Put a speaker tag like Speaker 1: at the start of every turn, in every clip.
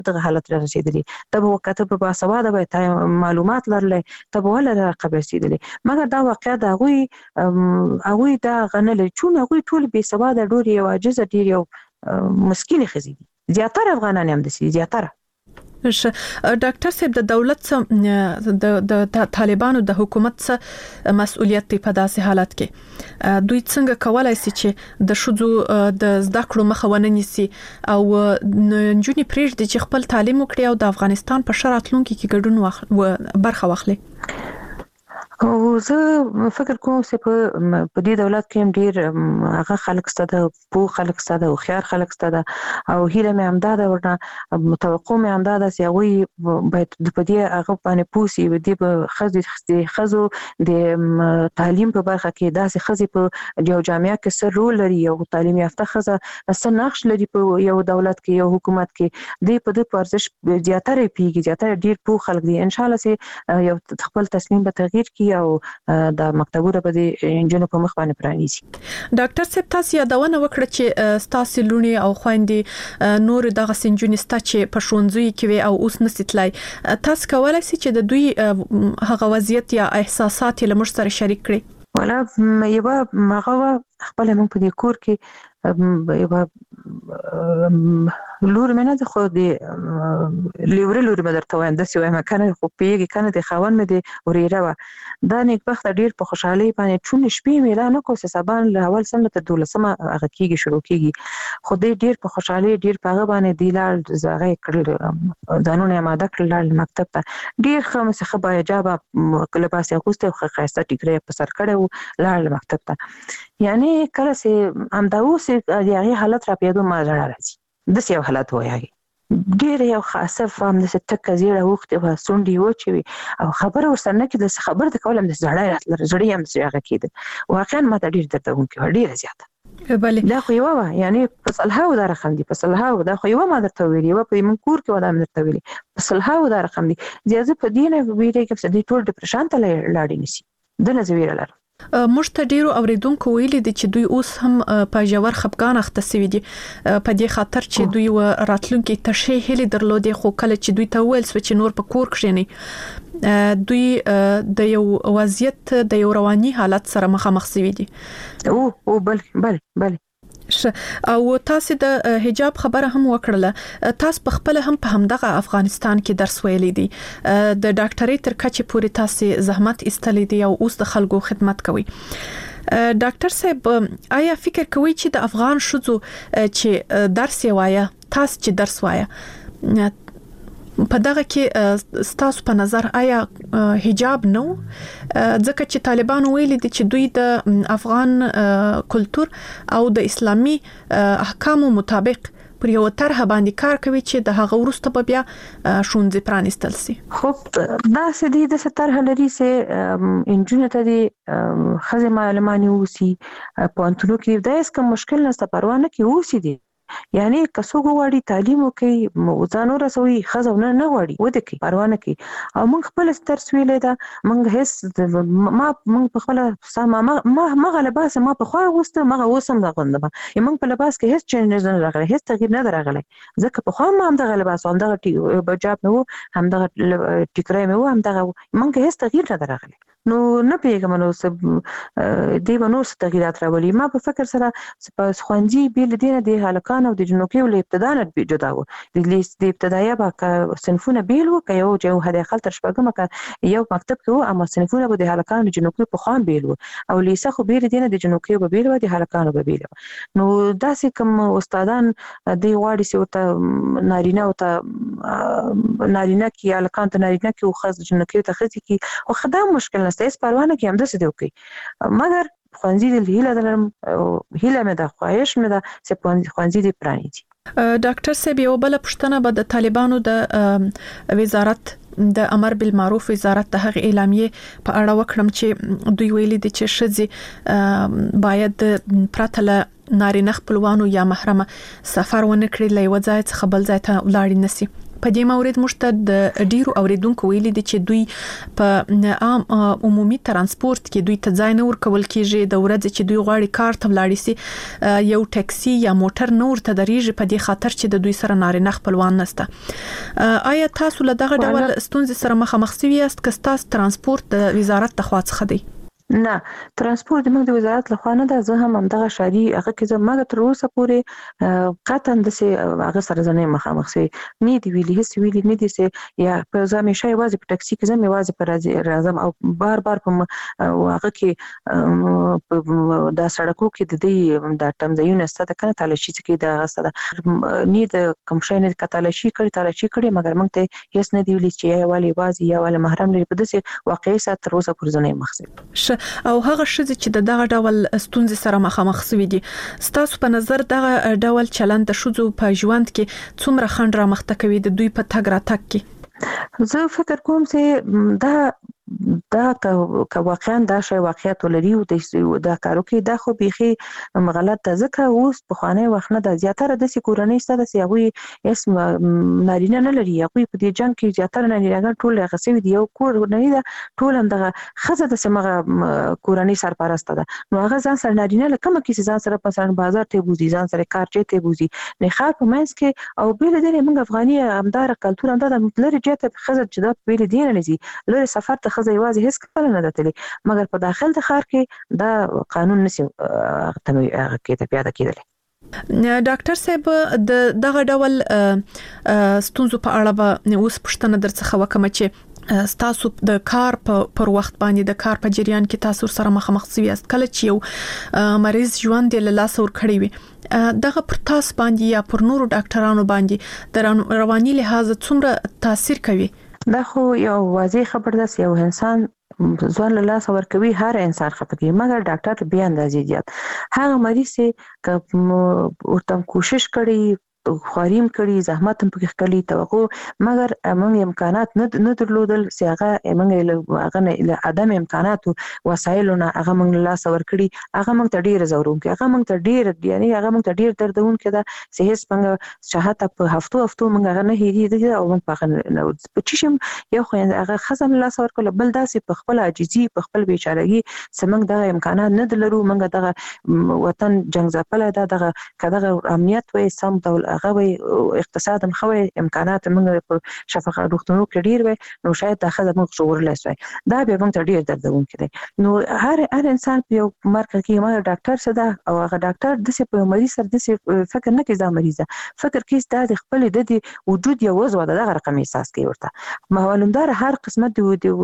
Speaker 1: دغه حالت رسیدلی ته به وکته په باسواده به معلومات لرلې ته به ول راقبه رسیدلی مګر دا واقعا دا هغه دا غنل چون هغه ټول به سواده ډوري او عاجز دي یو مسکینه خزي دي زیاتره افغانان هم دي زیاتره
Speaker 2: ډاکټر صاحب د دولت د طالبانو د حکومت څخه مسؤلیت دی په داسې حالت کې دوی څنګه کولای شي چې د شذو د زده کړو مخه ونه نیسي او نجونې پرېږدي چې خپل تعلیم وکړي او د افغانستان په شرایطو کې ګډون برخه واخلي
Speaker 1: او زه فکر کوم چې په دې دولت کې ډیر هغه خلک ستاده په خلک ستاده او خيار خلک ستاده او هیله مې امداده ورنه متوقع مې امداده چې هغه باید په دې هغه باندې پوسی ودی په خزو د تعلیم په برخه کې داسې خزي په یو جامعه کې سر رول لري او تعلیم یافته خزه اصل نقش لري په یو دولت کې یو حکومت کې د په دې ارزش زیاتره پیږي زیاتره ډیر په خلک دي ان شاء الله چې یو خپل تصمیم به تغییر کی او د مکتبونو په دې انجنونو په مخ باندې پرانیسي
Speaker 2: ډاکټر صاحب تاسو یادونه وکړه چې تاسو لونی او خويندې نور دغه سنجونې ستا چې په شونځوي کې او اوس نسیتلای تاسو کولای شئ چې د دوی هغه وضعیت یا احساسات لمر سره شریک کړئ
Speaker 1: ولا یو مغه خپل موږ په دې کور کې یو لور منه د خو دی لور مدرته وایم د سیوه مکان خو پیږي کنه د خاون مې دی وريره وا دا نیک بخت ډیر په خوشحالي باندې چون شپې مې لا نه کو سبان له اول سنه ته 12مه هغه کیږي شروع کیږي خو ډیر په خوشحالي ډیر په باندې دی لال زغه کړل دانونه ماده کړل مکتب ته ډیر خمس خبا اجابه کله پاسه خوسته خاصه ټیګری په سر کړو لال مکتب ته یعنی کله سه امداوس دغه حالت را پیدا ما راځي د سیو حالت وایي ډیر یو خاصه فهم د ستک زیړه وخت په سونډي وچوي او خبر ورسره کې د خبر د کولم د زړه راتل زړی هم څنګه کېده واقعا ما ډیر درته کوم ډیر زیاته
Speaker 2: بله
Speaker 1: دا خو یو یعنی فصلها دا رقم دي فصلها دا خو یو ما درته ویلی و په منکور کې ودا درته ویلی فصلها دا رقم دي زیاده په دینه ویری کې څه دي ټول ډیپریشن ته لاړی نسی د نزویره لار
Speaker 2: مشته ډیرو اوریدونکو ویلي دي چې دوی اوس هم په جوړ خپګان اخته سوي دي په دې خاطر چې دوی راتلونکي تشې هلي درلودي خو کله چې دوی ته ویل چې نور په کور کښینی دوی د یو وضعیت د یو رواني حالت سره مخامخ سوي دي
Speaker 1: او بل
Speaker 2: او تاسو د حجاب خبره هم وکړله تاسو په خپل هم په همدغه افغانستان کې درس ویلي دي د ډاکټرۍ تر کچې پورې تاسو زحمت ایستلې دي او اوس د خلکو خدمت کوي ډاکټر صاحب آیا فکر کوئ چې د افغان شذو چې درس وایا تاسو چې درس وایا په دغه کې ستاسو په نظر آیا حجاب نو ځکه چې طالبان ویلي دي چې دوی د افغان کلچر او د اسلامي احکامو مطابق پر یو طرح باندې کار کوي چې د هغه ورسته په بیا شونځې پرانستل سي
Speaker 1: خو دا سدي د ستر هلري سه انجنونو ته دي خزه معلومانی وسی په انتلو کې دا اس کوم مشکل نه پروانه کې وسی دي یعنی کسو غواړي تعلیم وکي موزانو رسوي خزو نه غواړي وده کې پروانه کې او موږ خپل ستر سویلې دا موږ هیڅ موږ په خپل سما ما غلباس ما په خو غوسته ما وسم دا غنده موږ په لباس کې هیڅ چینج نه راغلی هیڅ تغییر نه راغلی ځکه په خو ما هم د غلباس هم د بجاب نو هم د ټیکرای مو هم د موږ هیڅ تغییر نه راغلی نو نه پیګم نو سب دی ونو تغیرات راولي ما په فکر سره په خوانجي بیل دینه د هلکان او د جنوکي ول ابتداء نه جدا و د لیست د ابتدایي با صنفونه بیل و که یو جو هدا خل تر شپږم ک یو مکتب کې اما صنفونه به د هلکان او جنوکي په خان بیل و او لیسه خو بیل دینه د جنوکي به بیل و د هلکان به بیل نو داسې کوم استادان دی واړي سي ته نارینه او ته نارینه کې هلکان ته نارینه کې او خاص جنوکي ته خزي کې او خدام مشکل نستیس پروانه کې هم د څه دی کوي مگر خوانزي د هیله دلم هیله مې د خواهش مې د چې خوانزي دی پرانی دي
Speaker 2: ډاکټر صاحب یو بل پښتنه به د طالبانو د وزارت د امر بالمعروف وزارت د هغه اعلامیه په اړه وکړم چې دوی ویلي دي چې شذ باید پرتله نارینه خپلوانو یا محرمه سفر ونه کړي لای وځای څخه بل ځای ته ولاړ نسی په دې مورید مشته د ډیرو اوریدونکو ویلي دي چې دوی په عام عمومي ترانسپورت کې دوی ته ځای نه ورکول کیږي د ورځې چې دوی غواړي کار ته ولاړ شي یو ټاکسي یا موټر نور ته درېږي په دې خاطر چې د دوی سره نارینه خپلوان نشته آیا تاسو له دغه ډول ستونزې سره مخامخ شوي یاست که تاسو ترانسپورت د وزارت لخوا څخه دی
Speaker 1: نه ترانسپورت موږ د وزارت لخوا نه ده زه هم همدغه شادي هغه کې زه ماګه تر اوسه پورې قطعا د سه هغه سره زنه مخامخ سي نه دی ویلي هیڅ ویلي نه دي سي یا په ځمې شای وازه په ټاکسي کې زمې وازه پر راځم او بار په هغه کې د سړکو کې د دې د تمځایونه ستاسو کنه تلاشي کې د غسه نه د کوم شي نه کتلاشي کړي مګر موږ ته هیڅ نه دی ویلي چې یا والی وازه یا والی محرم لري په دې واقعي سات تر اوسه پر زنه مخسي
Speaker 2: او هغه شذ چې دغه ډول ستونزې سره مخامخ شوي دي ستاسو په نظر دغه ډول چلند د شذو په ژوند کې څومره خنډ را مخته کوي د دوی په تګ را تګ کې
Speaker 1: زه فکر کوم چې دا که واقعا دا شی واقعیت ولري او د کارو کې دا خو بيخي غلط ده ځکه اوس په خوانه وخت نه د زیاتره د سکورنۍ ستاسو سیاوي اسم نارینه نه لري هغه په دې جنگ کې زیاتره نارینه ټول غسوي دی یو کور نه دی ټول هم دغه خزه د سمغه کورنۍ سرپرست ده نو هغه ځان سره نارینه لکه کې ځان سره په بازار ته بوزي ځان سره کار چته بوزي نه خاص په منځ کې او بیل دې موږ افغاني همدار کلتور همدار لري چې خزه جدا بیل دي نه لزي لري سفر ته خزه یوازې هیڅ کله نه دتلي مګر په داخل د ښار کې دا قانون نشي کې ته پیاده کېدل
Speaker 2: ډاکټر صاحب دغه ډول ستونزو په اړه به اوس پوښتنه درڅخه وکم چې تاسو د کار پر وخت باندې د کار په جریان کې تاسو سره مخامخ شویاست کله چې یو مریض ژوند له لاس ور کړی وي دغه پر تاسو باندې یا پر نورو ډاکټرانو باندې د رواني لحاظ څومره تاثیر کوي
Speaker 1: دا خو یو واضح خبر ده چې یو انسان ځوان له لاس ورکوي هر انسان خپګي مګر ډاکټر به اندازې زیات هغه مریض چې ورته کوشش کړي خواریم کړي زحمت هم پکې کړي توغه مګر موږ امکانات نه درلودل چې هغه له عدم امکانات وسایلونه هغه موږ لاس ور کړي هغه موږ ته ډیر زورون کې هغه موږ ته ډیر یعنی هغه موږ ته ډیر دردون کې دا چې هیڅ څنګه شهادت په هفتو موږ هغه نه هېری او موږ په چشم یو خو هغه خزم لاس ور کول بل داسې په خپل عاجزي په خپل بیچارهګي سمنګ د امکانات نه درلرو موږ دغه وطن جنگ ځپل دغه کداغه امنیت وي سم ډول هغه وي اقتصاد هم خوي امکانات موږ په شفقه روغتونو کې ډیر وي نو شاید دا خزه موږ شعور لاسوي دا به موږ ته ډیر دردون کړي نو هر انسان په یو مرکه کې ما ډاکټر صدا او هغه ډاکټر د څه په مریض سره د څه فکر نه کوي دا مریضه فکر کوي د خپل د وجود یو وزو دغه رقم احساس کوي ورته معلومدار هر قسمت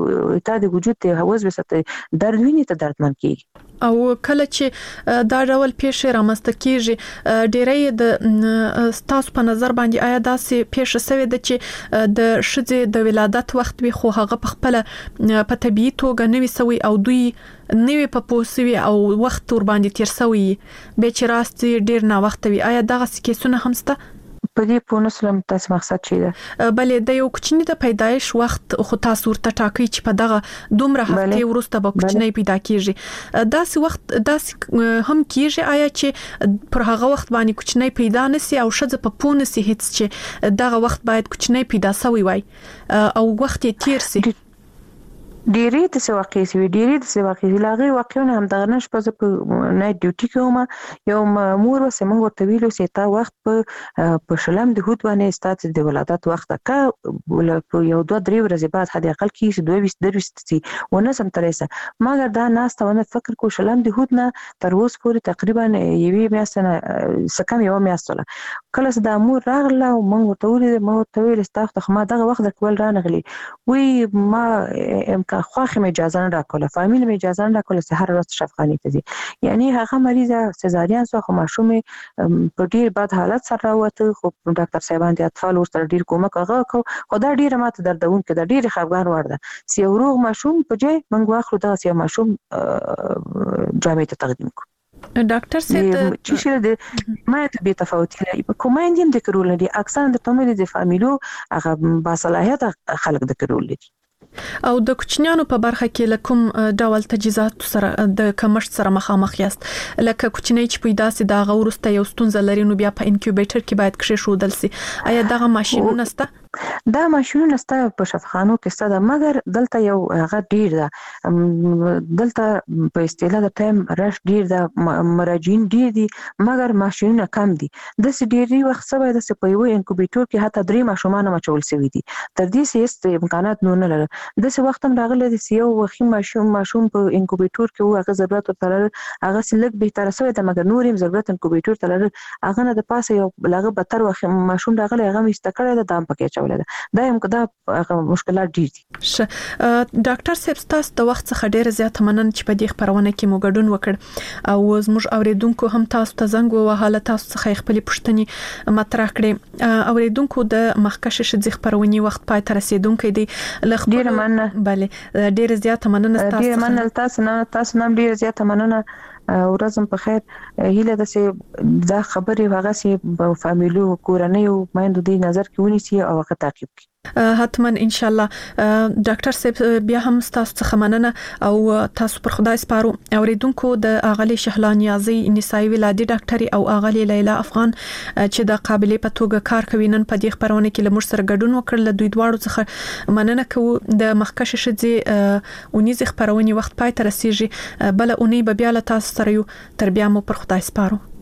Speaker 1: د وجود ته هوس وسته درد ویني ته دردمن کیږي
Speaker 2: او کله چې دا ډول پیښه رامسته کیږي ډېرې د تاسو په نظر باندې آیا داسې پیښه سوي ده چې د شذې د ولادت وخت وي خو هغه په خپل په طبيعي توګه نوي سوي او دوی نوي په پوسوي او وخت ور باندې تیر سوي به چې راستي ډېر نه وخت وي آیا دغه کیسونه هم سته
Speaker 1: په دې په نسلم تاسو مقصد چي ده
Speaker 2: بلې د یو کوچنی د پیدایش وخت خو تاسو ورته ټاکي چې په دغه دومره هفته ورسته به کوچنی پیدا کیږي داسې وخت داسې هم کیږي آیا چې پر هغه وخت باندې کوچنی پیدا نسی او شذ په پونه سي هیڅ چې دغه وخت باید کوچنی پیدا سوی وای او وخت یې تیر سي
Speaker 1: ډېرې د واقعي سوي ډېرې د واقعي لاغي واقعونه هم دغه نش په نایټ ډیوټي کوم یو مامور وسه موږ ورته ویلو چې تا وخت په شلم د هوت باندې ستاسو د ولادت وخت کا یو 2-3 ورځې بعد هدي اقل کې 22 ونه سم ترسه مګر دا ناس ته ونه فکر کو شلم د هوت نه تر اوس پورې تقریبا یوې میاشتې سکم یو میاشتله کله د امور راغله او موږ ته ویل ستاسو خما دغه وخت کول رانغلی وی ما امکان خواخه مې اجازه نه راکوله فامیل مې اجازه نه راکوله چې هر ورځ شفقاني ته دي یعنی هغه مریضه سزارین سو خو ماشوم په ډیر بد حالت سره راوته خو ډاکټر صاحبان د اطفال ورته ډیر کومک هغه خو دا ډیر ماته دردون کې دا ډیر خفګان ورده سی روغ ماشوم په ځای منګ واخلو دا سی ماشوم جامې ته تقدیم کو
Speaker 2: ډاکټر صاحب
Speaker 1: چې شه د ما ته به تفاوت لري کومه دیم د کړول دي اکثر د تومل د فامیلو هغه با صلاحیت خلک د کړول دي
Speaker 2: او د کوچنیانو په برخه کې لکم ډول تجهیزات سره د کمښت سره مخامخ یاست لکه کوچنی چې پیدا سي دا غورسته یو ستونزه لري نو بیا په انکیوبیټر کې باید کښې شودل سي آیا دغه ماشینونه سته
Speaker 1: دا ماشینونه ستاسو په شفاخانو کې ستاسو مګر دلته یو هغه ډیر ده دلته په اصطلاح د ټایم رش ډیر ده مراجعین ډیر دي مګر ماشینونه کم دي د ډیری وخت سبا د په یو انکوبیټور کې حتی 3 ماشومان مچول شوی دي تر دې سیست امکانات نه لري د څه وخت هم راغلی د یو وخی ماشوم په انکوبیټور کې هغه ضرورت ورته هغه سلک به تر سوی ته مګر نور هم ضرورت انکوبیټور ته لري هغه نه د پاسه یو لغه بتر وخت ماشوم راغلی هغه مستقره د دام پکې چولې ده دا هم کدا مشکلات ډیر دي
Speaker 2: ډاکټر صاحب تاسو د وخت څخه ډیر زیات مننه چې په دې خبرونه کې مو ګډون وکړ او زموږ اوریدونکو هم تاسو ته زنګ ووهاله تاسو څخه خپل پوښتنې مطرح کړې اوریدونکو د مخکشه شذ خبرونی وخت پای ته رسیدونکو دي
Speaker 1: ډیر مننه
Speaker 2: bale ډیر زیات مننه
Speaker 1: تاسو ډیر مننه تاسو نن ډیر زیات مننه ورځم په خیر هیله ده چې دا خبرې هغه سي فامیلو کورنۍ او مایندو د نظر کې ونیسي او هغه تعقیب کړي
Speaker 2: حتما ان شاء الله ډاکټر صاحب بیا هم تاسو څخه مننه او تاسو پر خدای سپارو اوریدونکو د اغلی شهلا نیازی نسائی ولادي ډاکټري او اغلی لیلا افغان چې د قابلیت په توګه کار کوي نن په دې خبرونه کې لمر سره ګډون وکړل دوی دواړو څخه مننه کوو د مخکشه شذ اونیز خبرونه وخت پای ته رسیږي بل اونۍ به بیا له تاسو سره یو تر بیا مو پر خدای سپارو